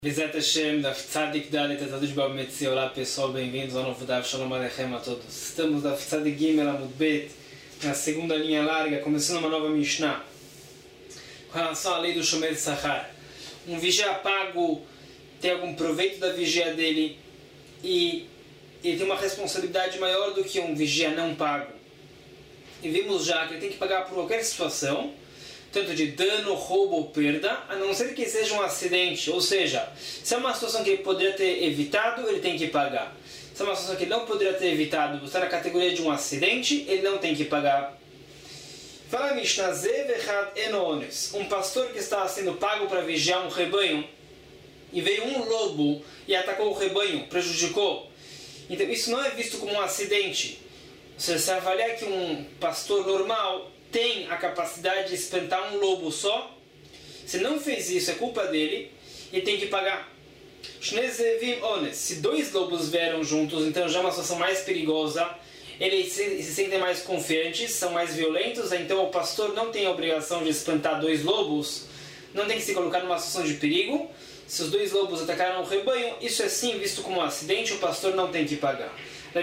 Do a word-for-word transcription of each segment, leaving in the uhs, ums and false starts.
Bezat Hashem, Daf Tzadik Dalet, Tzadik Bab Metzi. Olá pessoal, bem-vindos ao novo Daf Shalom Aleichem a todos. Estamos Daf Tzadik Gimel Amud Bet, na segunda linha larga, começando uma nova Mishnah. Com relação à lei do Shomer Sachar. Um vigia pago tem algum proveito da vigia dele e ele tem uma responsabilidade maior do que um vigia não pago. E vimos já que ele tem que pagar por qualquer situação, tanto de dano, roubo ou perda, a não ser que seja um acidente. Ou seja, se é uma situação que ele poderia ter evitado, ele tem que pagar. Se é uma situação que ele não poderia ter evitado, está na categoria de um acidente, ele não tem que pagar. Fala Mishnah, um pastor que estava sendo pago para vigiar um rebanho, e veio um lobo e atacou o rebanho, prejudicou. Então isso não é visto como um acidente. Se você avaliar que um pastor normal tem a capacidade de espantar um lobo só, se não fez isso, é culpa dele, e tem que pagar. Se dois lobos vieram juntos, então já é uma situação mais perigosa, eles se, se sentem mais confiantes, são mais violentos, então o pastor não tem a obrigação de espantar dois lobos, não tem que se colocar numa situação de perigo. Se os dois lobos atacaram o rebanho, isso é sim visto como um acidente, o pastor não tem que pagar.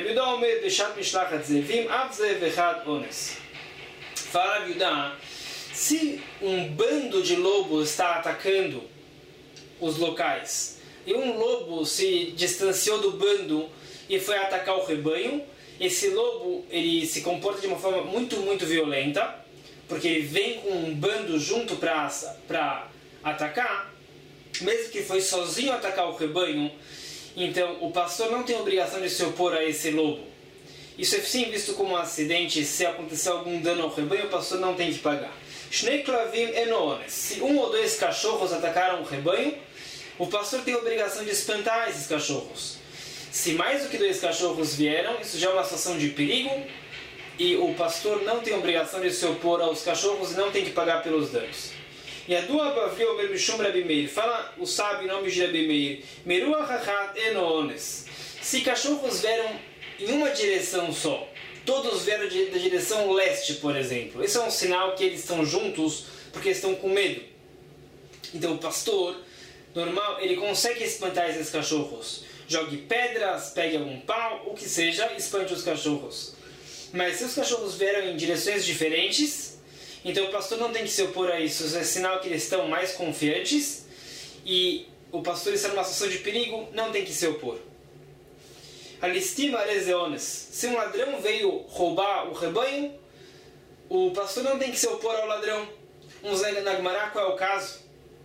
Fala Yudá, se um bando de lobos está atacando os locais e um lobo se distanciou do bando e foi atacar o rebanho, esse lobo ele se comporta de uma forma muito, muito violenta, porque ele vem com um bando junto para atacar, mesmo que foi sozinho atacar o rebanho, então o pastor não tem obrigação de se opor a esse lobo. Isso é sim visto como um acidente. Se acontecer algum dano ao rebanho, o pastor não tem que pagar. Se um ou dois cachorros atacaram o rebanho, o pastor tem a obrigação de espantar esses cachorros. Se mais do que dois cachorros vieram, isso já é uma situação de perigo, e o pastor não tem a obrigação de se opor aos cachorros e não tem que pagar pelos danos. E a dua bavriu berbishum Rabi Meir, fala o sábio em nome de Rabi Meir, Meruah hachat enones. Se cachorros vieram em uma direção só, todos vieram de, da direção leste, por exemplo, esse é um sinal que eles estão juntos porque estão com medo. Então o pastor normal, ele consegue espantar esses cachorros, jogue pedras, pegue algum pau, o que seja, espante os cachorros. Mas se os cachorros vieram em direções diferentes, então o pastor não tem que se opor a isso, isso é sinal que eles estão mais confiantes e o pastor está numa situação de perigo, não tem que se opor. Se um ladrão veio roubar o rebanho, o pastor não tem que se opor ao ladrão. Um Zé na Gemara, qual é o caso?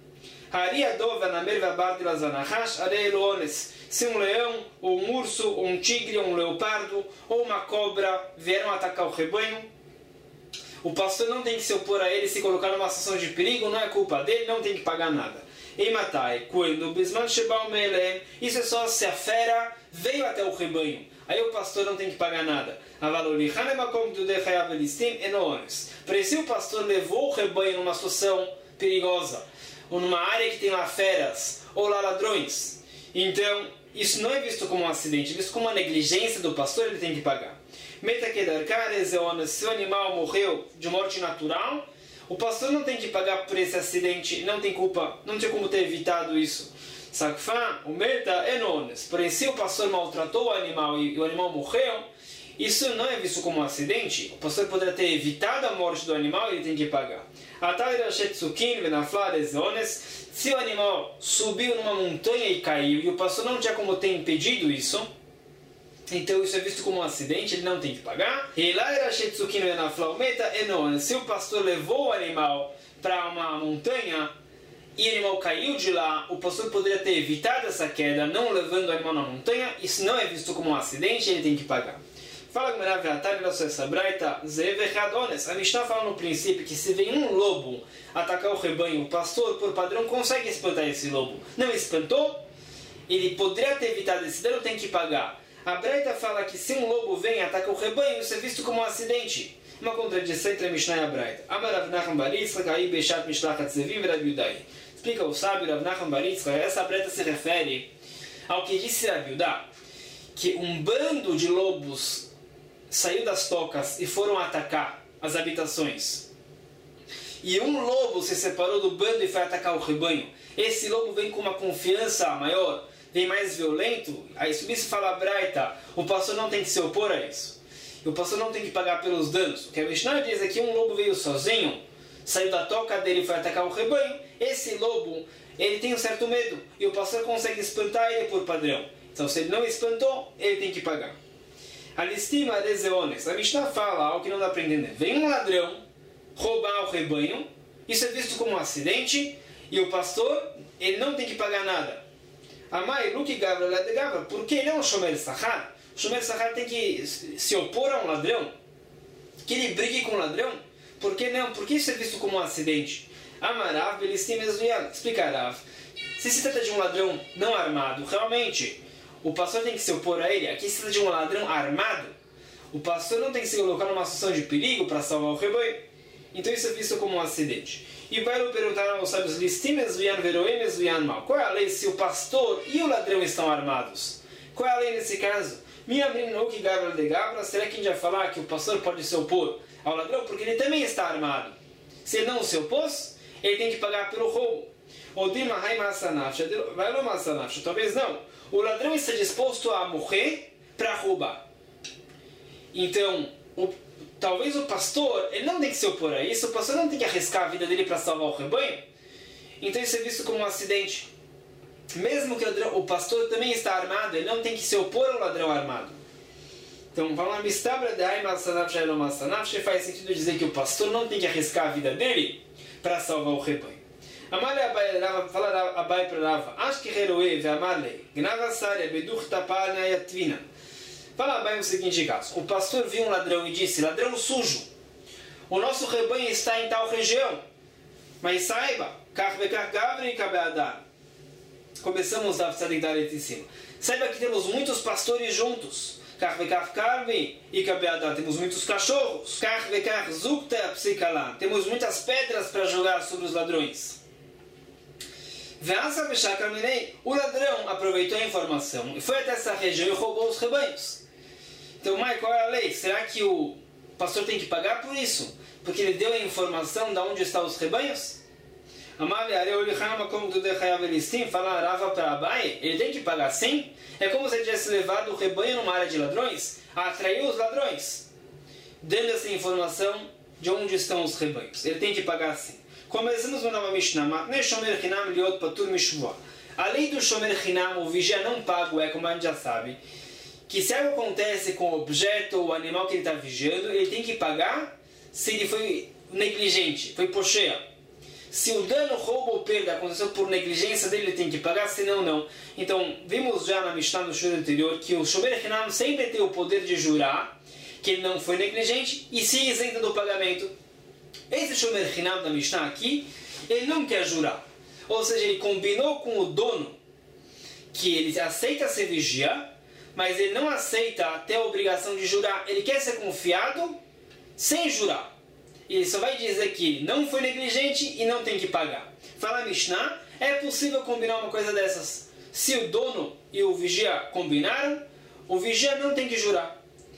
Se um leão, ou um urso, ou um tigre, ou um leopardo, ou uma cobra vieram atacar o rebanho, o pastor não tem que se opor a ele, se colocar numa situação de perigo, não é culpa dele, não tem que pagar nada. E matai, quando isso é só se a fera veio até o rebanho, aí o pastor não tem que pagar nada. Para se o pastor levou o rebanho numa situação perigosa, ou numa área que tem lá feras, ou lá ladrões, então isso não é visto como um acidente, é visto como uma negligência do pastor, ele tem que pagar. Se o animal morreu de morte natural, o pastor não tem que pagar por esse acidente, não tem culpa, não tinha como ter evitado isso. Sakfá, o merda é nones. Porém, se o pastor maltratou o animal e o animal morreu, isso não é visto como um acidente. O pastor poderia ter evitado a morte do animal e ele tem que pagar. Se o animal subiu numa montanha e caiu e o pastor não tinha como ter impedido isso, então isso é visto como um acidente, ele não tem que pagar. Se o pastor levou o animal para uma montanha e o animal caiu de lá, o pastor poderia ter evitado essa queda, não levando o animal na montanha, isso não é visto como um acidente, ele tem que pagar. Fala a Mishnah fala no princípio que se vem um lobo atacar o rebanho, o pastor, por padrão, consegue espantar esse lobo. Não espantou, ele poderia ter evitado esse dano, tem que pagar. A Breita fala que se um lobo vem e ataca o rebanho, isso é visto como um acidente. Uma contradição entre a Mishnah e a Breita. Explica o sábio Rav Nachman bar Yitzchak, essa Breita se refere ao que disse Rav Yudá, que um bando de lobos saiu das tocas e foram atacar as habitações. e um lobo se separou do bando e foi atacar o rebanho, esse lobo vem com uma confiança maior, vem mais violento, aí sobre isso fala a Braita, o pastor não tem que se opor a isso. E o pastor não tem que pagar pelos danos. O que a Mishnah diz é que um lobo veio sozinho, saiu da toca dele e foi atacar o rebanho, esse lobo, ele tem um certo medo, e o pastor consegue espantar ele por padrão. Então se ele não espantou, ele tem que pagar. A listima deseones. A Mishnah fala algo que não dá para entender. Vem um ladrão roubar o rebanho, isso é visto como um acidente, e o pastor, ele não tem que pagar nada. Amai, Luki Gavra, Lade Gavra, porque ele é um Shomer Sahar. O Shomer Sahar tem que se opor a um ladrão, que ele brigue com o ladrão. Por que não? Porque isso é visto como um acidente. Amarav, Belistim, Ezuyam. Explica Rav. Se se trata de um ladrão não armado, realmente, o pastor tem que se opor a ele. Aqui se trata de um ladrão armado. O pastor não tem que se colocar numa situação de perigo para salvar o rebanho. Então isso é visto como um acidente. E vai perguntar aos sábios, Listim, Ezuyam, Veroim, Ezuyam, mal. Qual é a lei se o pastor e o ladrão estão armados? Qual é a lei nesse caso? Minha menina, o que Gabra de Gabra, será que a gente vai falar que o pastor pode se opor ao ladrão? Porque ele também está armado. Se ele não se opôs, ele tem que pagar pelo roubo. Ou Dima Hai Masanafsha, vai lá Masanafsha, talvez não. O ladrão está disposto a morrer para roubar. Então, o, talvez o pastor, ele não tem que se opor a isso, o pastor não tem que arriscar a vida dele para salvar o rebanho. Então isso é visto como um acidente. Mesmo que o, ladrão, o pastor também está armado, ele não tem que se opor ao ladrão armado. Então, vamos lá, Mistabra de Hai Masanafsha, Elo Masanafsha, faz sentido dizer que o pastor não tem que arriscar a vida dele para salvar o rebanho. Amalei Abai Rava, fala Abai para Rava, acho que Heroe, ve Amalei, Gnava Saria, Beduch Tapal Nayatvina. Fala Abai o seguinte caso: o pastor viu um ladrão e disse, ladrão sujo, o nosso rebanho está em tal região, mas saiba, Kach Bekach Gavri e Kabeadar. Começamos a dar em cima. Saiba que temos muitos pastores juntos. Kach Bekach Karvi e Kabeadar. Temos muitos cachorros. Kach Bekach Zukta Psikala. Temos muitas pedras para jogar sobre os ladrões. O ladrão aproveitou a informação e foi até essa região e roubou os rebanhos. Então, Mai, qual é a lei? Será que o pastor tem que pagar por isso? Porque ele deu a informação de onde estão os rebanhos? Fala Rava para Abai, ele tem que pagar sim? É como se ele tivesse levado o rebanho numa área de ladrões, a atrair os ladrões, dando essa informação de onde estão os rebanhos. Ele tem que pagar sim. Começamos uma nova Mishnah. A lei do Shomer Hinam, o vigia não pago, é como a gente já sabe, que se algo acontece com o objeto ou o animal que ele está vigiando, ele tem que pagar se ele foi negligente, foi pocheia. Se o dano, roubo ou perda aconteceu por negligência dele, ele tem que pagar, senão não. Então, vimos já na Mishnah no show anterior que o Shomer Hinam sempre tem o poder de jurar que ele não foi negligente e se isenta do pagamento. Esse Shomer Hinam da Mishnah aqui, ele não quer jurar. Ou seja, ele combinou com o dono que ele aceita ser vigia, mas ele não aceita ter a obrigação de jurar. Ele quer ser confiado sem jurar. Ele só vai dizer que não foi negligente e não tem que pagar. Fala a Mishnah, é possível combinar uma coisa dessas. Se o dono e o vigia combinaram, o vigia não tem que jurar.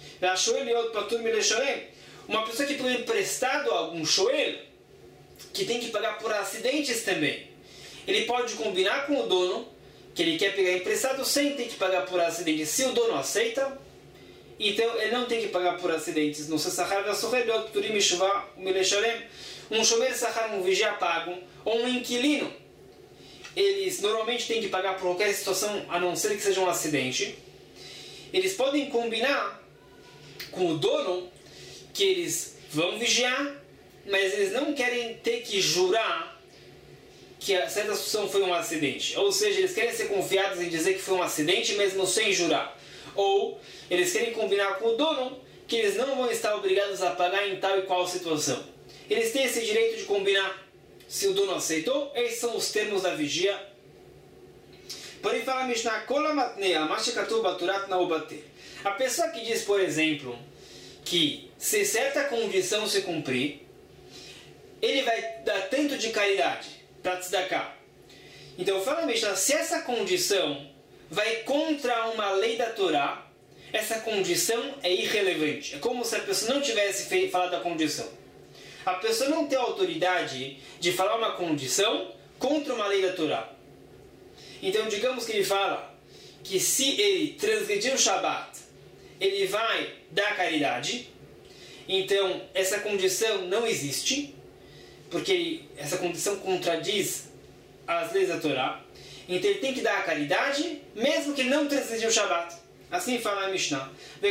Uma pessoa que pegou emprestado a algum shoel, que tem que pagar por acidentes também. Ele pode combinar com o dono, que ele quer pegar emprestado sem ter que pagar por acidentes. Se o dono aceita, então ele não tem que pagar por acidentes. No Sessachar Vassorebot, Turim Mishvah, Milesharem, um shomer Sachar, um vigia pago, ou um inquilino, eles normalmente têm que pagar por qualquer situação, a não ser que seja um acidente. Eles podem combinar com o dono que eles vão vigiar, mas eles não querem ter que jurar que a certa situação foi um acidente. Ou seja, eles querem ser confiados em dizer que foi um acidente mesmo sem jurar. Ou eles querem combinar com o dono que eles não vão estar obrigados a pagar em tal e qual situação. Eles têm esse direito de combinar. Se o dono aceitou, esses são os termos da vigia. Porém, fala a Mishnah, a pessoa que diz, por exemplo, que se certa condição se cumprir, ele vai dar tanto de caridade para tzedakah. Então fala a Mishnah, se essa condição vai contra uma lei da Torá, essa condição é irrelevante. É como se a pessoa não tivesse feito, falado da condição. A pessoa não tem autoridade de falar uma condição contra uma lei da Torá. Então, digamos que ele fala que se ele transgredir o Shabat, ele vai dar caridade. Então, essa condição não existe, porque ele, essa condição contradiz as leis da Torá. Então, ele tem que dar a caridade, mesmo que ele não transgrediu o Shabat. Assim fala a Mishnah.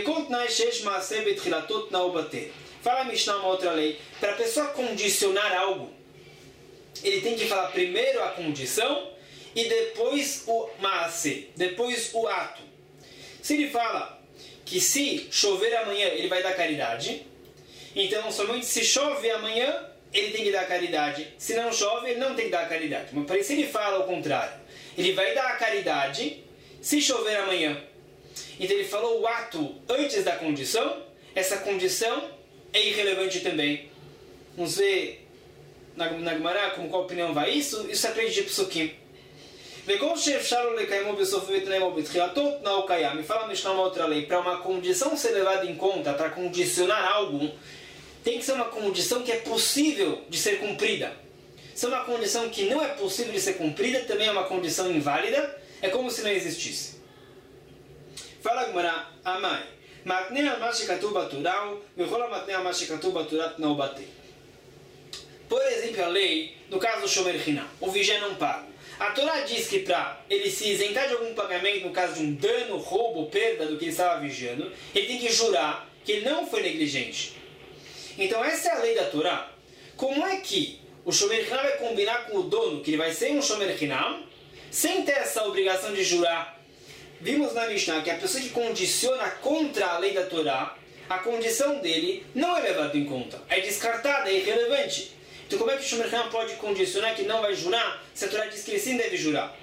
Fala a Mishnah uma outra lei. Para a pessoa condicionar algo, ele tem que falar primeiro a condição e depois o maase, depois o ato. Se ele fala que se chover amanhã ele vai dar caridade, então somente se chove amanhã ele tem que dar caridade. Se não chove, ele não tem que dar caridade. Mas se ele fala o contrário, ele vai dar a caridade se chover amanhã. Então ele falou o ato antes da condição, essa condição é irrelevante também. Vamos ver na, na Gemara como qual opinião vai isso. Isso aprende de Psukim. Me fala Mishnah uma outra lei. Para uma condição ser levada em conta, para condicionar algo, tem que ser uma condição que é possível de ser cumprida. Se é uma condição que não é possível de ser cumprida, também é uma condição inválida, é como se não existisse. Fala Gemara, Amai. Por exemplo, a lei, no caso do Shomer Hinam, o vigia não paga. A Torá diz que para ele se isentar de algum pagamento, no caso de um dano, roubo, perda do que ele estava vigiando, ele tem que jurar que ele não foi negligente. Então essa é a lei da Torá. Como é que o Shomer Hinam vai combinar com o dono, que ele vai ser um Shomer Hinam, sem ter essa obrigação de jurar? Vimos na Mishnah que a pessoa que condiciona contra a lei da Torá, a condição dele não é levada em conta, é descartada, é irrelevante. Então como é que o Shomer Hinam pode condicionar que não vai jurar, se a Torá diz que ele sim deve jurar?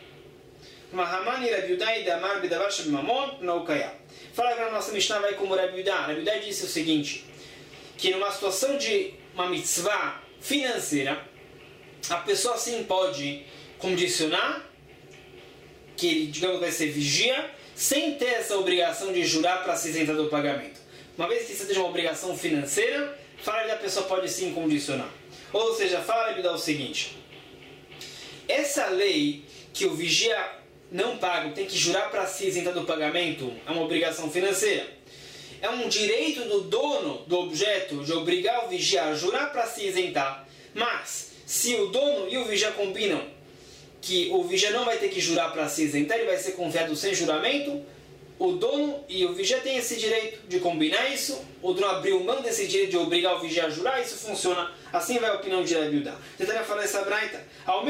Fala que a nossa Mishnah vai como Rabi Yudá. Rabi Yudá disse o seguinte, que numa situação de uma mitzvah financeira, a pessoa sim pode condicionar que ele, digamos, vai ser vigia, sem ter essa obrigação de jurar para se isentar do pagamento. Uma vez que isso seja uma obrigação financeira, fala que a pessoa pode sim condicionar. Ou seja, fala e dá o seguinte, essa lei que o vigia não paga, tem que jurar para se isentar do pagamento, é uma obrigação financeira. É um direito do dono do objeto de obrigar o vigia a jurar para se isentar. Mas, se o dono e o vigia combinam que o vigia não vai ter que jurar para se isentar, ele vai ser confiado sem juramento, o dono e o vigia têm esse direito de combinar isso, o dono abriu mão desse direito de obrigar o vigia a jurar, isso funciona. Assim vai a opinião de Rabi Yudá. Tentando falar essa braita.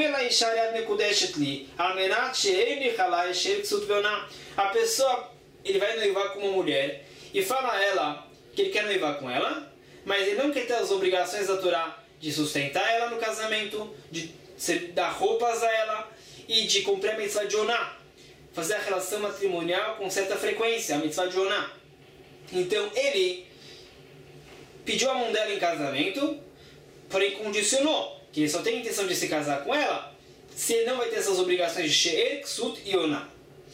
A pessoa, ele vai noivar com uma mulher e fala a ela que ele quer noivar com ela, mas ele não quer ter as obrigações da Torá de sustentar ela no casamento, de dar roupas a ela e de cumprir a mitzvah de oná, fazer a relação matrimonial com certa frequência, a mitzvah de oná. Então ele pediu a mão dela em casamento, porém condicionou que ele só tem a intenção de se casar com ela se ele não vai ter essas obrigações de she'er, ksut e oná.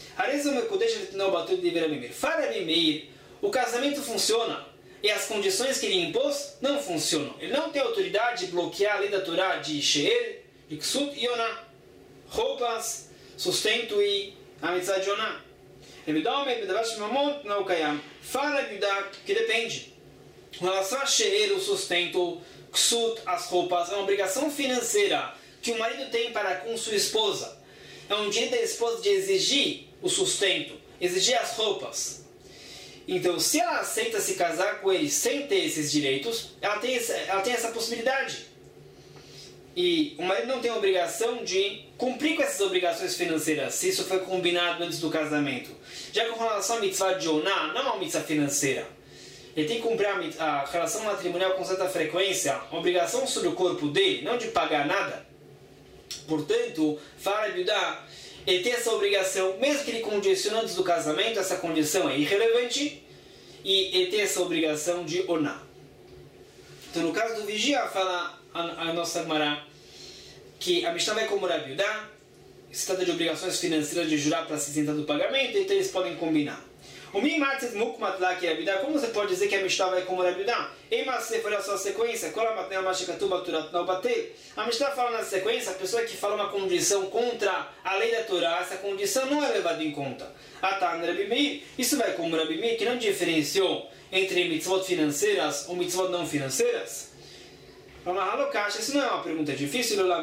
Fala Meir, o casamento funciona e as condições que ele impôs não funcionam. Ele não tem autoridade de bloquear a lei da Torá de she'er, de ksut e oná, roupas, sustento e a mitzvah de oná. Fala que depende. Com relação a she'er, o sustento, ksut, as roupas, é uma obrigação financeira que o marido tem para com sua esposa. É um direito da esposa de exigir o sustento, exigir as roupas. Então, se ela aceita se casar com ele sem ter esses direitos, ela tem essa, ela tem essa possibilidade. E o marido não tem a obrigação de cumprir com essas obrigações financeiras, se isso foi combinado antes do casamento. Já com relação à mitzvah de oná, não é uma mitzvah financeira. Ele tem que cumprir a, a relação matrimonial com certa frequência, uma obrigação sobre o corpo dele, não de pagar nada. Portanto, fala Rabi Yudá, ele tem essa obrigação, mesmo que ele condicione antes do casamento, essa condição é irrelevante, e ele tem essa obrigação de oná. Então, no caso do vigia, fala a, a nossa Gemara que a Mishnah vai como Rabi Yudá, se trata de obrigações financeiras de jurar para se isentar do pagamento, então eles podem combinar. O Mimatzet Mukmat lá que é Rabiudá, como você pode dizer que a Mishnah vai como Rabiudá? Em Masef, olha só a sequência, a Mishnah fala na sequência, a pessoa que fala uma condição contra a lei da Torá, essa condição não é levada em conta. Atan Rabi Meir, isso vai como Rabi Meir, que não diferenciou entre mitzvot financeiras ou mitzvot não financeiras. Isso não é uma pergunta difícil, a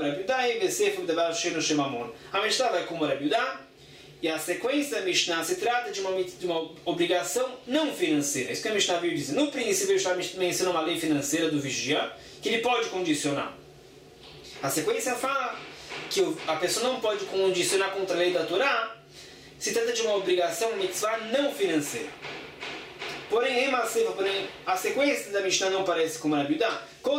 Mishnah vai como Rabiudá, e a sequência da Mishnah se trata de uma, de uma obrigação não financeira. Isso que a Mishnah veio dizer. No princípio, a Mishnah menciona uma lei financeira do vigia, que ele pode condicionar. A sequência fala que a pessoa não pode condicionar contra a lei da Torá. Se trata de uma obrigação mitzvah não financeira. Porém, porém a sequência da Mishnah não parece como a Rabiudá.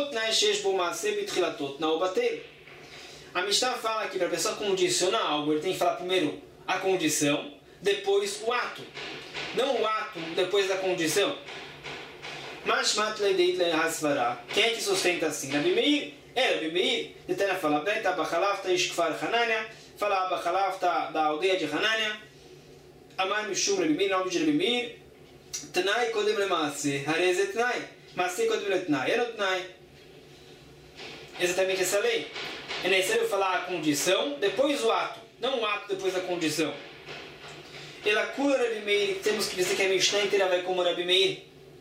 A Mishnah fala que para a pessoa condicionar algo, ele tem que falar primeiro a condição, depois o ato. Não o ato depois da condição. Mas quem é que sustenta assim? Rabi Meir? É Rabi Meir. Detana fala, Beta Bachalavta Ishkfar Hanania, fala Bachalavta da aldeia de Hanania. Amar Mishum Rabi Meir, nome de Rabi Meir. Tanai Kodem Lemaase, Hareze Tanai. Maase Kodem Letnai. Era o Tanai. Exatamente essa lei. É necessário falar a condição, depois o ato. Não o ato depois da condição. Ela cura Rabi Meir, temos que dizer que a Mishnah inteira vai como Rabi Meir.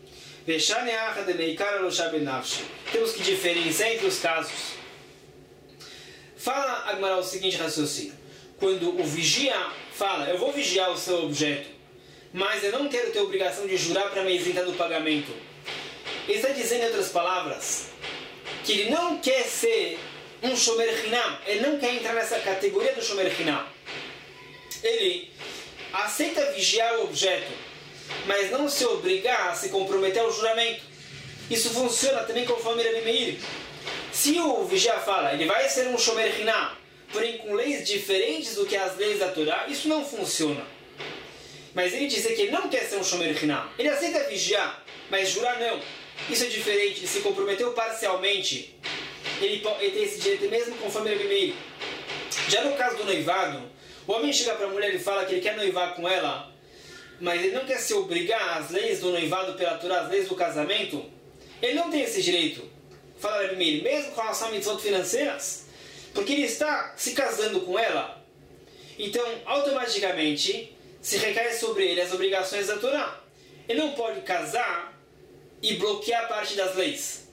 Temos que diferenciar entre os casos. Fala Agmará o seguinte raciocínio. Quando o vigia fala, eu vou vigiar o seu objeto, mas eu não quero ter obrigação de jurar para me isentar do pagamento. Ele está dizendo, em outras palavras, que ele não quer ser um shomer hinam, ele não quer entrar nessa categoria do shomer hinam. Ele aceita vigiar o objeto, mas não se obrigar a se comprometer ao juramento. Isso funciona também conforme Rabi Meir. Se o vigia fala, ele vai ser um shomer hinam, porém com leis diferentes do que as leis da Torá, isso não funciona. Mas ele dizer que ele não quer ser um shomer hinam, ele aceita vigiar, mas jurar não. Isso é diferente, ele se comprometeu parcialmente. Ele, ele tem esse direito mesmo conforme Rabi Meir. Já no caso do noivado, o homem chega para a mulher e fala que ele quer noivar com ela, mas ele não quer se obrigar às leis do noivado pela Torá, às leis do casamento. Ele não tem esse direito. Fala Rabi Meir, mesmo com relação a mitzvot financeiras, porque ele está se casando com ela. Então, automaticamente, se recai sobre ele as obrigações da Torá. Ele não pode casar e bloquear parte das leis.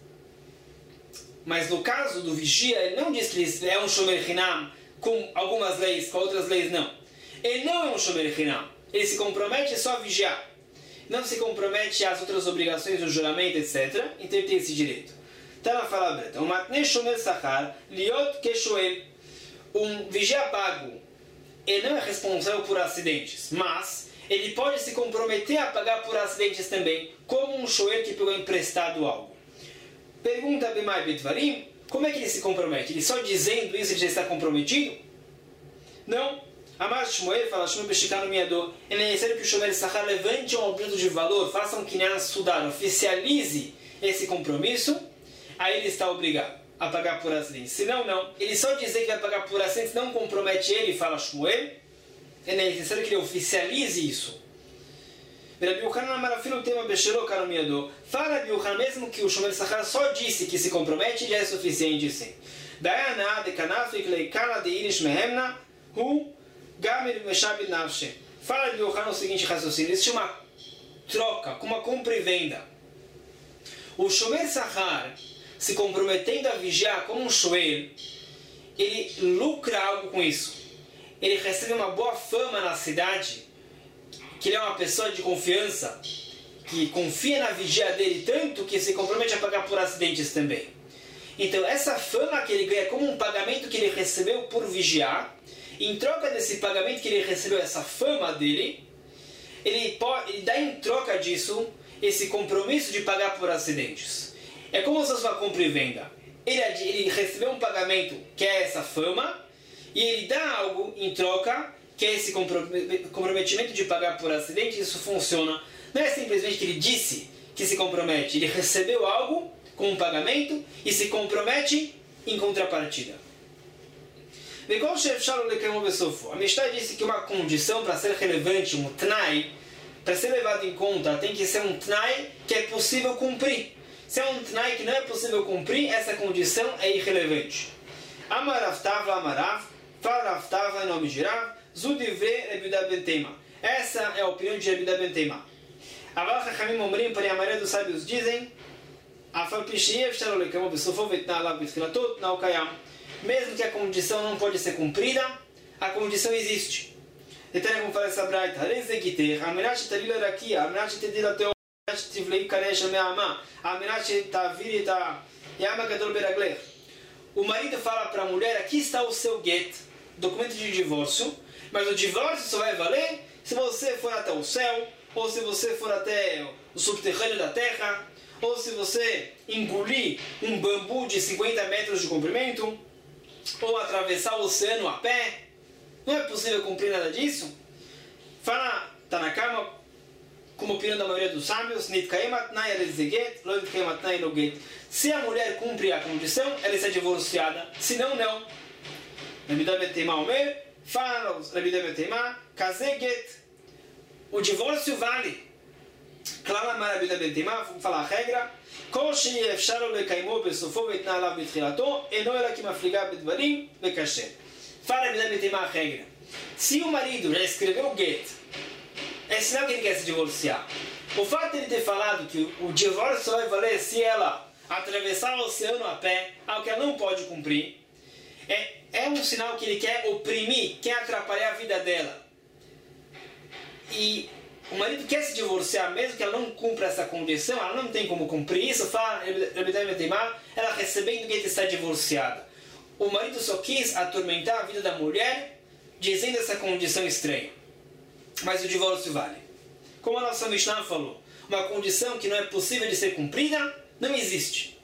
Mas no caso do vigia, ele não diz que ele é um shomer hinam com algumas leis, com outras leis não. Ele não é um shomer hinam. Ele se compromete só a vigiar. Não se compromete às outras obrigações do juramento, etcétera. Então ele tem esse direito. Está na fala breta. Um matne shomer sachar liot keshoel. Um vigia pago, ele não é responsável por acidentes, mas ele pode se comprometer a pagar por acidentes também, como um shoel que pegou emprestado algo. Pergunta Bimai Bedvarim, como é que ele se compromete? Ele só dizendo isso ele já está comprometido? Não. Amar Shmuel fala, Shmuel Beshikano Miador, é necessário que o Shomer Sachar levante um objeto de valor, faça um kinyan estudar, oficialize esse compromisso, aí ele está obrigado a pagar por acidentes. Se não, não. Ele só dizer que vai pagar por acidentes não compromete ele, fala Shmuel, é necessário que ele oficialize isso. Rabi Yochanan Amarafilo tema Beshelo Kanomiador. Fala Rabi Yochanan, mesmo que o Shomer Sachar só disse que se compromete, já é suficiente sim. Dayana de Kanafu e Kleikana de Irish Mehemna, Hu Gamir Meshabit Nafshe. Fala Rabi Yochanan o seguinte raciocínio: existe uma troca, uma compra e venda. O Shomer Sachar, se comprometendo a vigiar como um shoel, ele lucra algo com isso. Ele recebe uma boa fama na cidade, que ele é uma pessoa de confiança, que confia na vigia dele tanto que se compromete a pagar por acidentes também. Então essa fama que ele ganha como um pagamento que ele recebeu por vigiar, em troca desse pagamento que ele recebeu, essa fama dele, ele, pode, ele dá em troca disso esse compromisso de pagar por acidentes. É como se fosse uma compra e venda. Ele, ele recebeu um pagamento que é essa fama, e ele dá algo em troca, que é esse comprometimento de pagar por acidente. Isso funciona. Não é simplesmente que ele disse que se compromete. Ele recebeu algo com um pagamento e se compromete em contrapartida. A Mishnah disse que uma condição para ser relevante, um tnai, para ser levado em conta, tem que ser um tnai que é possível cumprir. Se é um tnai que não é possível cumprir, essa condição é irrelevante. Amarav Tavla Amarav, Farav Tavla em nome de Rav, Zudivre Rebida Bentema. Essa é a opinião de Rebida Bentema. Aval Chachamim Omrim, porém a maioria dos sábios dizem, Afal Pishiev Shalolekamo Besofo Vetnalav Betchilatot Naukayam. Mesmo que a condição não pode ser cumprida, a condição existe. Então, como fala essa braita, Rezegiter, Amenach Talila Rakia, Amenach Tedila Teo, Amenach Tivlei Karesh Meama, Amenach Taviri Ta Yama Gadol Beragler. O marido fala para a mulher, aqui está o seu get, documento de divórcio, mas o divórcio só vai valer se você for até o céu, ou se você for até o subterrâneo da terra, ou se você engolir um bambu de cinquenta metros de comprimento, ou atravessar o oceano a pé. Não é possível cumprir nada disso? Fala, está na cama, como opinião da maioria dos sábios, se a mulher cumpre a condição, ela está divorciada. Se não, não. Fala, o divórcio vale. Clama Marabida Bentemá, vamos falar a regra. כל שאפשר לו לקיימו בסופו ותנה עליו בתחילתו, אינו אלא כי מפליגה בדברים וקשה. Fala Rebida Bentemá a regra. Se o marido já escreveu o get, é sinal que ele quer se divorciar. O fato de ele ter falado que o divórcio só vai valer se ela atravessar o oceano a pé, algo que ela não pode cumprir, é, é um sinal que ele quer oprimir, quer atrapalhar a vida dela. E o marido quer se divorciar, mesmo que ela não cumpra essa condição, ela não tem como cumprir isso, fala, ela recebendo que está divorciada. O marido só quis atormentar a vida da mulher, dizendo essa condição estranha. Mas o divórcio vale. Como a nossa Mishnah falou, uma condição que não é possível de ser cumprida, não existe.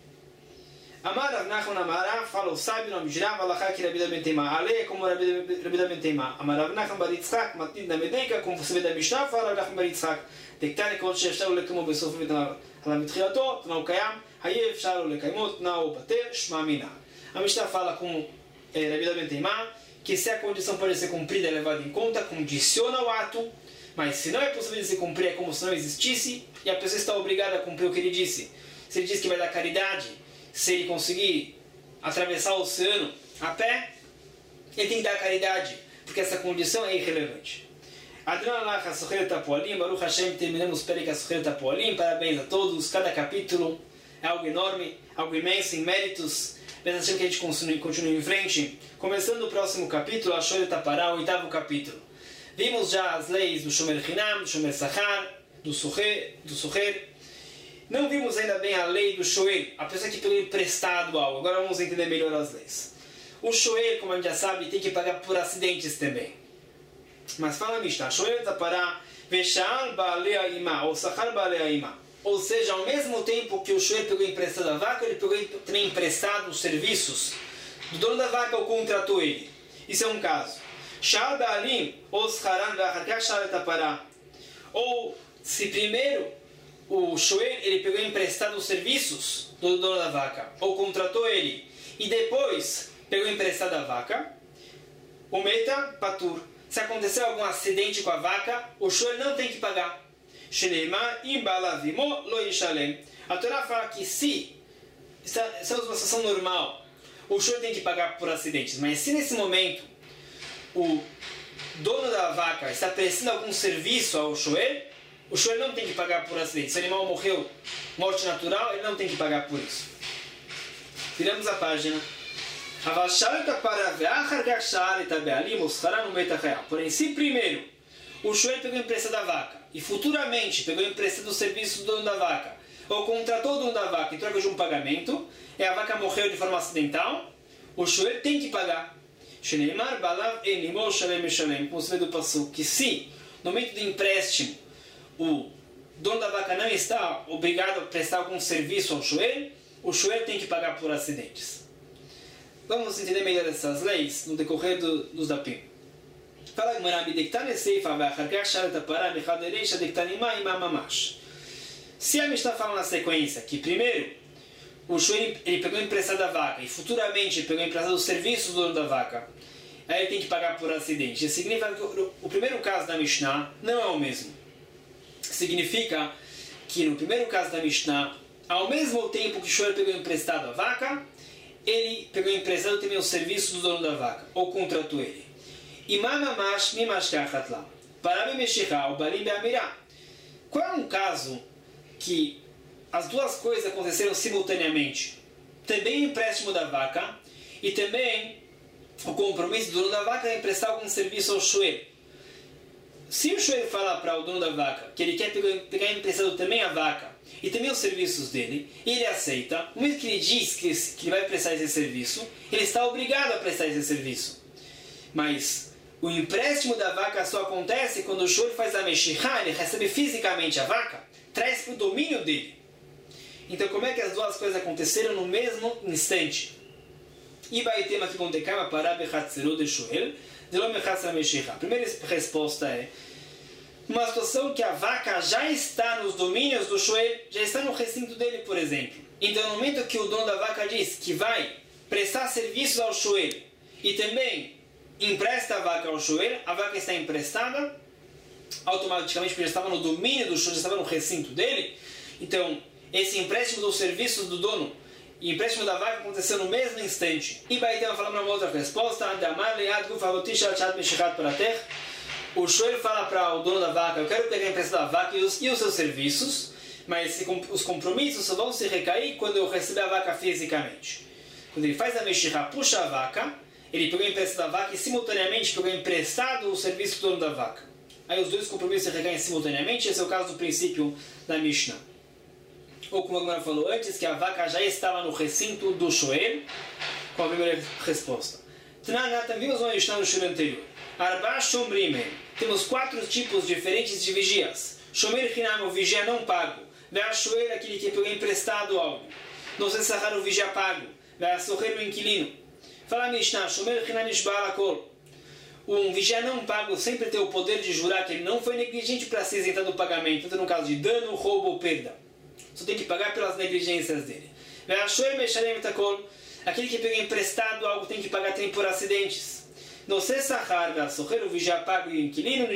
Amar Rav Nachman Amar, fala o sábio, nome de Rav, Alachá que Rebida Bentemá. A lei é como Rebida Bentemá. Amar Rav Nachman Bar Yitzchak, matid na Medeika, como você vê da Mishnah, fala Rav Nachman Bar Yitzchak. Tektane kol she'efshar lekamo besofo vetna alav betchilato, tnau kayam, haye efshar lekamo tnau batel, shma mina. A Mishnah fala com eh, Rebida Bentemá que se a condição pode ser cumprida e levada em conta, condiciona o ato, mas se não é possível de se cumprir, é como se não existisse, e a pessoa está obrigada a cumprir o que ele disse. Se ele diz que vai dar caridade, se ele conseguir atravessar o oceano a pé, ele tem que dar caridade, porque essa condição é irrelevante. Adonai Socher Tapoalim, Baruch Hashem, terminamos Perek Socher Tapoalim, parabéns a todos, cada capítulo é algo enorme, algo imenso em méritos, mas que a gente continue, continue em frente. Começando o próximo capítulo, a Shoel Tapará, o oitavo capítulo. Vimos já as leis do Shomer Hinam, do Shomer Sachar, do Socher, do Socher. Não vimos ainda bem a lei do Shoel, a pessoa que pegou emprestado algo. Agora vamos entender melhor as leis. O Shoel, como a gente já sabe, tem que pagar por acidentes também. Mas fala a Mishnah, Shoel Tapará, Veshal Baalea Ima, ou Sachar Baalea Ima. Ou seja, ao mesmo tempo que o Shoel pegou emprestado a vaca, ele pegou também emprestado os serviços do dono da vaca ou contratou ele. Isso é um caso. Shal Baalim, ou Scharan Vacharkar Shal Tapará. Ou se primeiro o Shoel ele pegou emprestado os serviços do dono da vaca ou contratou ele e depois pegou emprestado a vaca, o Meta Patur. Se aconteceu algum acidente com a vaca, o Shoel não tem que pagar. A Torá fala que se essa é uma situação normal, o Shoel tem que pagar por acidentes, mas se nesse momento o dono da vaca está prestando algum serviço ao Shoel, o Shoel não tem que pagar por acidente. Se o animal morreu, morte natural, ele não tem que pagar por isso. Viramos a página. Porém, se primeiro o Shoel pegou emprestado a vaca e futuramente pegou emprestado o serviço do dono da vaca ou contratou o dono da vaca em troca de um pagamento e a vaca morreu de forma acidental, o Shoel tem que pagar. Como se vê do Passuco, que se no momento do empréstimo o dono da vaca não está obrigado a prestar algum serviço ao Shoel, o Shoel tem que pagar por acidentes. Vamos entender melhor essas leis no decorrer do, dos dapim. Fala que se a Mishnah fala na sequência que primeiro o Shoel ele pegou emprestado a vaca e futuramente ele pegou emprestado os serviços do dono da vaca, aí ele tem que pagar por acidente. Isso significa que o, o primeiro caso da Mishnah não é o mesmo. significa que no primeiro caso da Mishnah, ao mesmo tempo que o shoer pegou emprestado a vaca, ele pegou emprestado também o serviço do dono da vaca, ou contratou ele. Imamamash mimashkachat la. Para Meshechá, o Barim Be'amirá. Qual é um caso que as duas coisas aconteceram simultaneamente? Também o empréstimo da vaca e também o compromisso do dono da vaca de emprestar algum serviço ao shoer. Se o shoer falar para o dono da vaca que ele quer pegar, pegar emprestado também a vaca e também os serviços dele, e ele aceita, mesmo que ele diz que, que ele vai prestar esse serviço, ele está obrigado a prestar esse serviço. Mas o empréstimo da vaca só acontece quando o shoer faz a meshechá, ele recebe fisicamente a vaca, traz para o domínio dele. Então como é que as duas coisas aconteceram no mesmo instante? E vai ter aqui com Tekama para Bechatzero de Shoel, de Lo Mechatza Meshechá. A primeira resposta é uma situação que a vaca já está nos domínios do Shoel, já está no recinto dele, por exemplo. Então, no momento que o dono da vaca diz que vai prestar serviços ao Shoel e também empresta a vaca ao Shoel, a vaca está emprestada, automaticamente porque já estava no domínio do Shoel, já estava no recinto dele. Então, esse empréstimo dos serviços do dono e empréstimo da vaca aconteceu no mesmo instante. E vai ter uma outra resposta. O shoer fala para o dono da vaca: eu quero pegar emprestado da vaca e os, e os seus serviços, mas os compromissos só vão se recair quando eu receber a vaca fisicamente. Quando ele faz a meshechá, puxa a vaca, ele pegou emprestado da vaca e simultaneamente pegou emprestado o serviço do dono da vaca. Aí os dois compromissos se recaem simultaneamente. Esse é o caso do princípio da Mishnah. Ou como a Gemara falou antes, que a vaca já estava no recinto do shoer, com a primeira resposta. Tananata, vimos uma Mishnah no shoer anterior. Arba shomrim. Temos quatro tipos diferentes de vigias. Shomer hinam, o vigia não pago. Ve'a shoer, aquele que pegou emprestado algo. No sessahar, o vigia pago. Ve'a soher, o inquilino. Fala a Mishnah, shomer hinam ishbal akol. Um vigia não pago sempre tem o poder de jurar que ele não foi negligente para se isentar do pagamento, tanto no caso de dano, roubo ou perda. Só tem que pagar pelas negligências dele. Aquele que pegou emprestado algo tem que pagar também por acidentes. No sessahar, o vigia pago e o inquilino,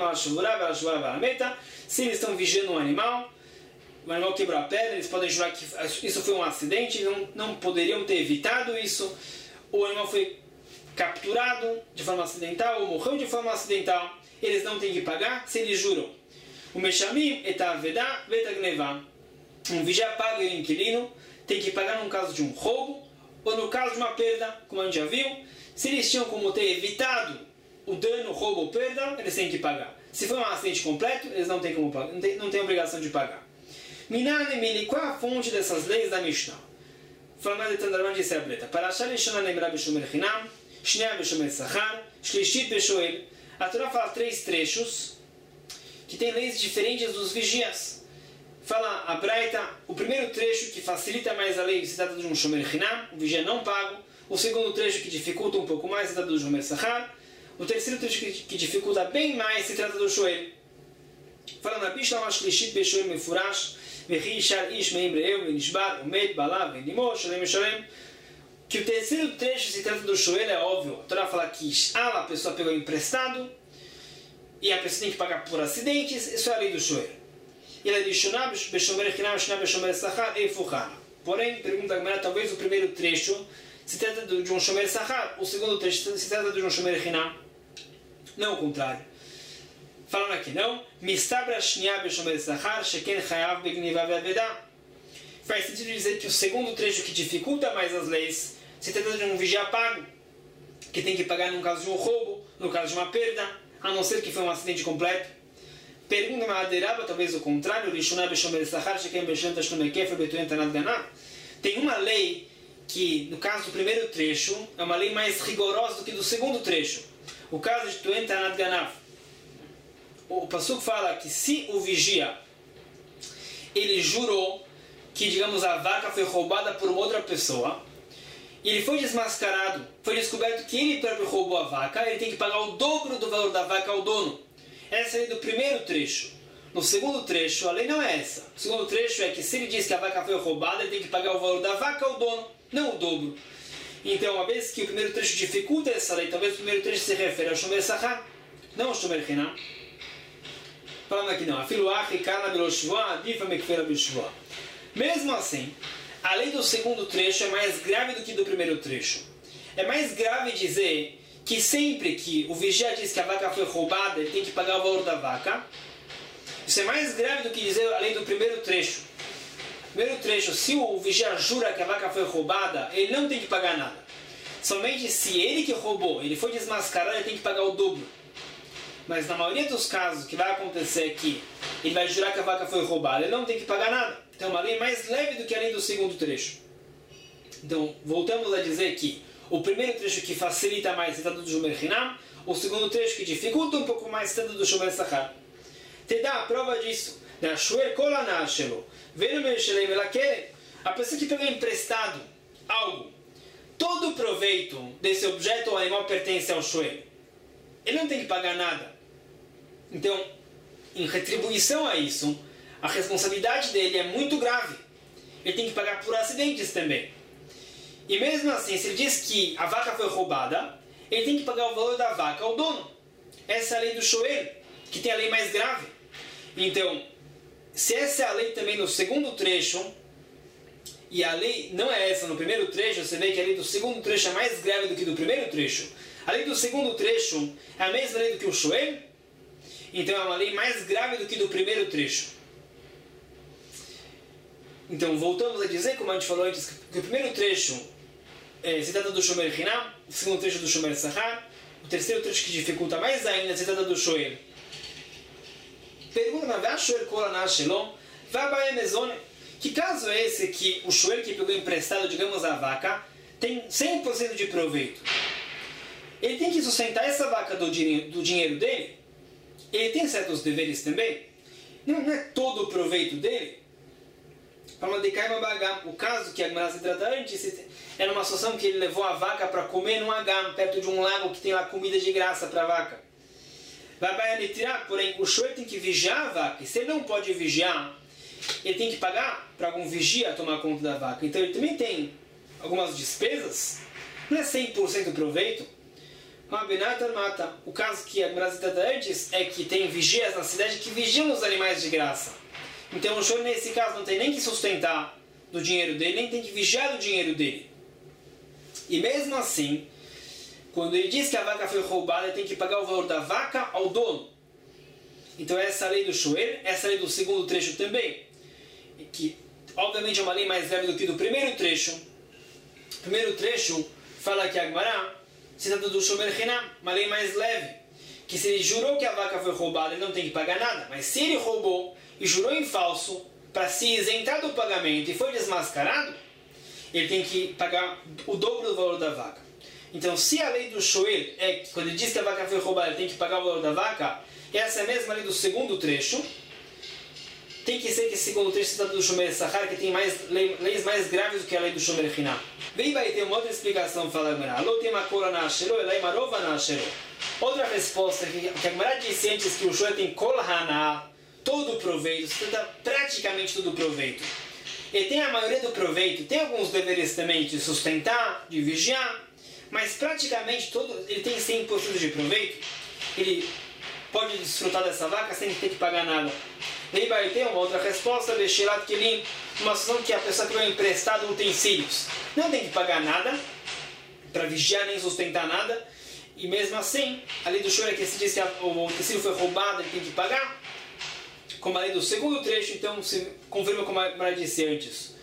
se eles estão vigiando um animal, o animal quebrou a perna, eles podem jurar que isso foi um acidente, não, não poderiam ter evitado isso. O animal foi capturado de forma acidental ou morreu de forma acidental, eles não têm que pagar se eles juram. O Meshamim et Aveda vet Agneva. Um vigia paga e o inquilino tem que pagar no caso de um roubo ou no caso de uma perda, como a gente já viu. Se eles tinham como ter evitado o dano, roubo ou perda, eles têm que pagar. Se foi um acidente completo, eles não têm como pagar, não têm, não têm obrigação de pagar. Minane Mili, qual é a fonte dessas leis da Mishnah? Falando de Tandarman disse a Breta. Parashá Lishana lembrar Beshomer Hinam, Shneah Beshomer Sachar, Shlishit Beshoel. A Torá fala três trechos que tem leis diferentes dos vigias. Fala a Braita, o primeiro trecho que facilita mais a lei se trata de um Shomer Hinam, o vigia não pago. O segundo trecho que dificulta um pouco mais se trata do Shomer Sachar. O terceiro trecho que, que dificulta bem mais se trata do Shoel. Fala na Bishlam Shlishit Beshoel Mefurash, Vechi Shar Ish Meim Re'eu Venishbar, Umed Balav Venimo, Shalem Shalem. Que o terceiro trecho se trata do Shoel é óbvio. A Torá fala que a pessoa pegou emprestado e a pessoa tem que pagar por acidentes. Isso é a lei do Shoel. E ela diz: Shonah Beshomer Chinam, Shonah Beshomer Sachar, Eifuchana. Porém, pergunta a Gemara, talvez o primeiro trecho se trata de um Shomer Sachar, o segundo trecho se trata de um Shomer Chinam. Não o contrário. Falando aqui, não. Mistabra Shniah Beshomer Sachar, Sheken Chayav Begniva Ve'aveda. Faz sentido dizer que o segundo trecho que dificulta mais as leis se trata de um vigia pago, que tem que pagar no caso de um roubo, no caso de uma perda, a não ser que foi um acidente completo. Pergunta Mahaderaba, talvez o contrário. Tem uma lei que, no caso do primeiro trecho, é uma lei mais rigorosa do que do segundo trecho. O caso de Tuen Tanat Ganav. O Pasuk fala que se o vigia ele jurou que, digamos, a vaca foi roubada por uma outra pessoa, e ele foi desmascarado, foi descoberto que ele próprio roubou a vaca, ele tem que pagar o dobro do valor da vaca ao dono. Essa é a lei do primeiro trecho. No segundo trecho, a lei não é essa. O segundo trecho é que se ele diz que a vaca foi roubada, ele tem que pagar o valor da vaca ao dono, não o dobro. Então, uma vez que o primeiro trecho dificulta essa lei, talvez o primeiro trecho se refere ao Shomer Sachar, não ao Shomer Chinam. Falando aqui não. Afiluach, Kana, Beloshvoa, Adifa, Mekfera, Beloshvoa. Mesmo assim, a lei do segundo trecho é mais grave do que do primeiro trecho. É mais grave dizer que sempre que o vigia diz que a vaca foi roubada, ele tem que pagar o valor da vaca. Isso é mais grave do que dizer a lei do primeiro trecho. Primeiro trecho, se o vigia jura que a vaca foi roubada, ele não tem que pagar nada. Somente se ele que roubou, ele foi desmascarado, ele tem que pagar o dobro. Mas na maioria dos casos, o que vai acontecer é que ele vai jurar que a vaca foi roubada, ele não tem que pagar nada. Então é uma lei mais leve do que a lei do segundo trecho. Então, voltamos a dizer que o primeiro trecho que facilita mais é o do Shomer Hinam, o segundo trecho que dificulta um pouco mais é o do Shomer Sachar. Te dá a prova disso. A pessoa que pegou emprestado algo, todo o proveito desse objeto ou animal pertence ao Shoel. Ele não tem que pagar nada. Então, em retribuição a isso, a responsabilidade dele é muito grave. Ele tem que pagar por acidentes também. E mesmo assim, se ele diz que a vaca foi roubada, ele tem que pagar o valor da vaca ao dono. Essa é a lei do Shoel, que tem a lei mais grave. Então, se essa é a lei também no segundo trecho, e a lei não é essa no primeiro trecho, você vê que a lei do segundo trecho é mais grave do que do primeiro trecho. A lei do segundo trecho é a mesma lei do que o Shoel, então é uma lei mais grave do que do primeiro trecho. Então, voltamos a dizer, como a gente falou antes, que o primeiro trecho é, se trata do Shomer Hinam, o segundo trecho do Shomer Sachar, o terceiro trecho que dificulta mais ainda se trata do Shoel. Pergunta, mas vai Shoel Kolanar Shelom? Vai Baia Mezone? Que caso é esse que o Shoel que pegou emprestado, digamos, a vaca, tem cem por cento de proveito? Ele tem que sustentar essa vaca do dinheiro, do dinheiro dele? Ele tem certos deveres também? Não, não é todo o proveito dele? O caso que a Gemara se trata antes era uma situação que ele levou a vaca para comer num agam, perto de um lago que tem lá comida de graça para a vaca. Vai tirar, porém, o Shoel tem que vigiar a vaca. E se ele não pode vigiar, ele tem que pagar para algum vigia tomar conta da vaca. Então ele também tem algumas despesas. Não é cem por cento proveito. O caso que a Gemara se trata antes é que tem vigias na cidade que vigiam os animais de graça. Então o Shoel nesse caso não tem nem que sustentar do dinheiro dele, nem tem que vigiar do dinheiro dele. E mesmo assim, quando ele diz que a vaca foi roubada, ele tem que pagar o valor da vaca ao dono. Então essa é a lei do Shoel, essa é a lei do segundo trecho também, que obviamente é uma lei mais leve do que do primeiro trecho. O primeiro trecho fala que a Gemara se trata do Shomer Hinam, uma lei mais leve, que se ele jurou que a vaca foi roubada, ele não tem que pagar nada. Mas se ele roubou e jurou em falso para se isentar do pagamento e foi desmascarado, ele tem que pagar o dobro do valor da vaca. Então, se a lei do Shoel é que quando ele diz que a vaca foi roubada, ele tem que pagar o valor da vaca, essa é a mesma lei do segundo trecho. Tem que ser que esse segundo trecho se trata do Shomer Sachar, que tem mais, lei, leis mais graves do que a lei do Shomer Hinam. Vem vai ter uma outra explicação, fala a Gemara. Alô, tem uma cola na Ashero, ela é marova na Ashero. Outra resposta, que a Gemara disse antes que o Shoel tem kol hana, todo o proveito, se trata praticamente todo o proveito. Ele tem a maioria do proveito, tem alguns deveres também de sustentar, de vigiar, mas praticamente todo, ele tem cem por cento de proveito. Ele pode desfrutar dessa vaca sem ter que pagar nada. Ele vai ter uma outra resposta, Beshirat Kelim, uma situação que a pessoa pegou emprestado utensílios. Não tem que pagar nada, para vigiar nem sustentar nada, e mesmo assim, a lei do Shoel é que se diz que o utensílio foi roubado, ele tem que pagar. Como a lei do segundo trecho, então se confirma como a Gemara disse antes.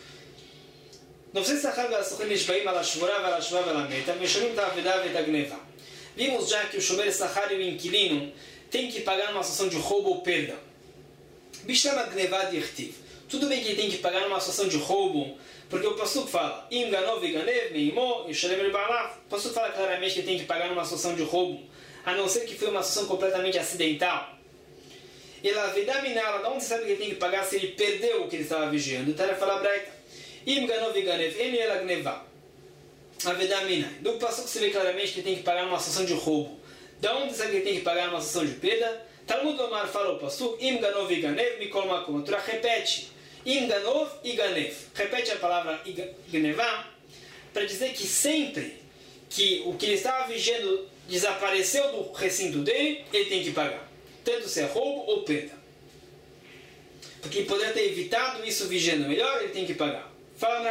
Vimos já que o Shomer Sachar e o inquilino tem que pagar numa situação de roubo ou perda. Bishlama Gnevad Yertiv. Tudo bem que ele tem que pagar numa situação de roubo, porque o Pasuk fala Im ganov ganev meimo yishalem el ba'alav. O Pasuk fala claramente que ele tem que pagar numa situação de roubo, a não ser que foi uma situação completamente acidental. Ela veda minala, de onde sabe que ele tem que pagar se ele perdeu o que ele estava vigiando? Então ele fala Braita Im ganov ganev em ela gneva. A veda minai. Do Pasuk se vê claramente que ele tem que pagar numa situação de roubo. Da onde sabe que ele tem que pagar numa situação de perda? Talmud Omar falou, Pasuk, Im ganov e ganev, mikol makom. A Torá repete, Im ganov e ganev. Repete a palavra gnevá, para dizer que sempre que o que ele estava vigiando desapareceu do recinto dele, ele tem que pagar. Tanto se é roubo ou perda. porque ele poderia ter evitado isso vigiando melhor, ele tem que pagar. Fala,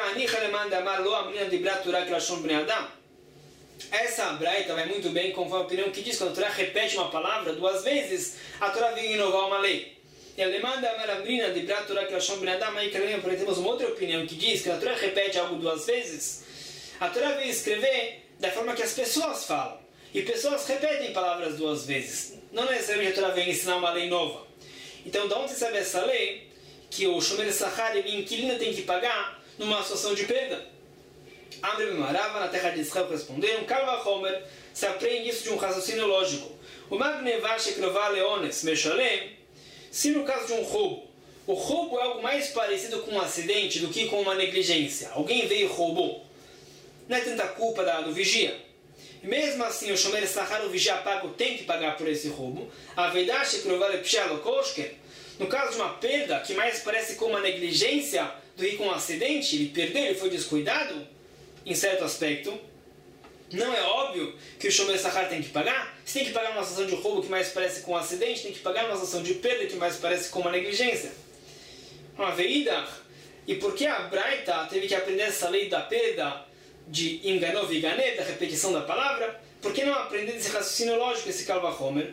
essa braita vai muito bem conforme a opinião que diz que quando a Torá repete uma palavra duas vezes, a Torá vem inovar uma lei. E a demanda Amarabrina de Bratura que acham Brinadam, aí temos uma outra opinião que diz que a Torá repete algo duas vezes. A Torá veio escrever da forma que as pessoas falam. E pessoas repetem palavras duas vezes. Não necessariamente a Torá vem ensinar uma lei nova. Então, de onde você sabe essa lei? Que o Shomer Sahar, o inquilino, tem que pagar numa situação de perda. Amre Bimarava, na terra de Israel, responderam: Kalva Homer, se aprende isso de um raciocínio lógico. O Magnevash Krová Leones, Meshalem, se no caso de um roubo, o roubo é algo mais parecido com um acidente do que com uma negligência. Alguém veio e roubou. Não é tanta culpa da, do vigia. E mesmo assim, o Shomer Sahar, o vigia pago, tem que pagar por esse roubo. A Vedash Krová Lepshalo Koshker, no caso de uma perda que mais parece com uma negligência do que com um acidente, ele perdeu, ele foi descuidado, em certo aspecto, não é óbvio que o Shomer Sahar tem que pagar? Se tem que pagar numa situação de roubo que mais parece com um acidente, tem que pagar numa situação de perda que mais parece com uma negligência. Uma veida. E por que a Braita teve que aprender essa lei da perda, de enganou vigané, da repetição da palavra? Por que não aprender esse raciocínio lógico, esse Kalva Homer?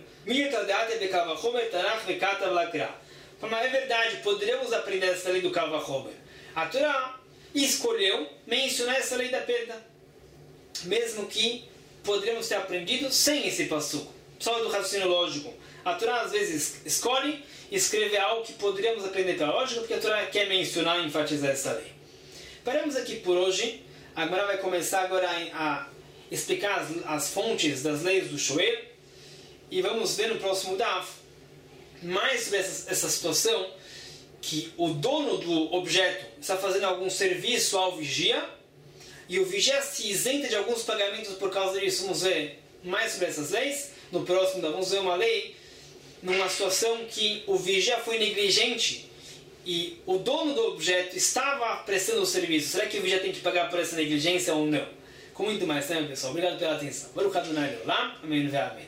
Mas é verdade, poderíamos aprender essa lei do Kalva Homer. A Torá escolheu mencionar essa lei da perda, mesmo que poderíamos ter aprendido sem esse passuco, só do raciocínio lógico. A Torá às vezes escolhe escrever algo que poderíamos aprender pela lógica, porque a Torá quer mencionar e enfatizar essa lei. Paramos aqui por hoje. A Gemara vai começar agora a explicar as, as fontes das leis do Shoel, e vamos ver no próximo Daf mais sobre essa, essa situação que o dono do objeto está fazendo algum serviço ao vigia e o vigia se isenta de alguns pagamentos por causa disso. Vamos ver mais sobre essas leis no próximo Daf. Vamos ver uma lei numa situação que o vigia foi negligente e o dono do objeto estava prestando o serviço. Será que o vigia tem que pagar por essa negligência ou não? Com muito mais tempo, pessoal. Obrigado pela atenção. Baruch Adonai Leolam. Amém.